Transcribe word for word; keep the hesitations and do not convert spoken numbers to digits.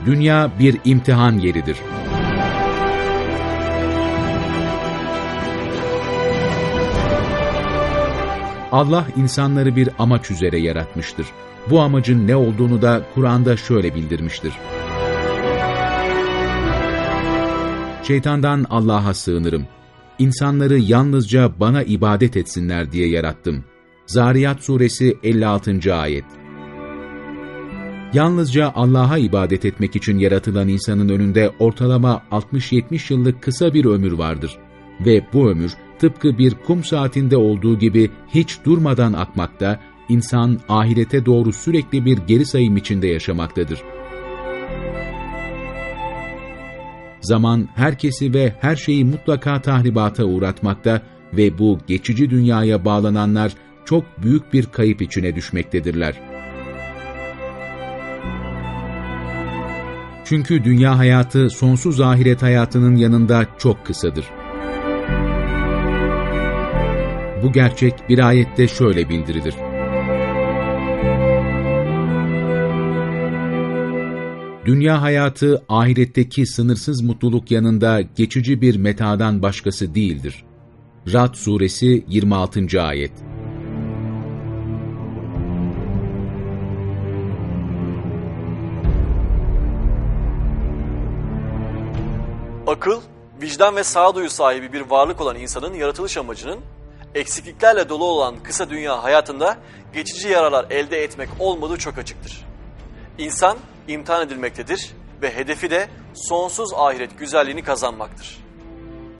Dünya bir imtihan yeridir. Allah insanları bir amaç üzere yaratmıştır. Bu amacın ne olduğunu da Kur'an'da şöyle bildirmiştir. Şeytandan Allah'a sığınırım. İnsanları yalnızca bana ibadet etsinler diye yarattım. Zariyat suresi elli altıncı ayet. Yalnızca Allah'a ibadet etmek için yaratılan insanın önünde ortalama altmış yetmiş yıllık kısa bir ömür vardır. Ve bu ömür tıpkı bir kum saatinde olduğu gibi hiç durmadan akmakta, insan ahirete doğru sürekli bir geri sayım içinde yaşamaktadır. Zaman herkesi ve her şeyi mutlaka tahribata uğratmakta ve bu geçici dünyaya bağlananlar çok büyük bir kayıp içine düşmektedirler. Çünkü dünya hayatı sonsuz ahiret hayatının yanında çok kısadır. Bu gerçek bir ayette şöyle bildirilir. Dünya hayatı ahiretteki sınırsız mutluluk yanında geçici bir metadan başkası değildir. Ra'd suresi yirmi altıncı ayet. Akıl, vicdan ve sağduyu sahibi bir varlık olan insanın yaratılış amacının, eksikliklerle dolu olan kısa dünya hayatında geçici yararlar elde etmek olmadığı çok açıktır. İnsan imtihan edilmektedir ve hedefi de sonsuz ahiret güzelliğini kazanmaktır.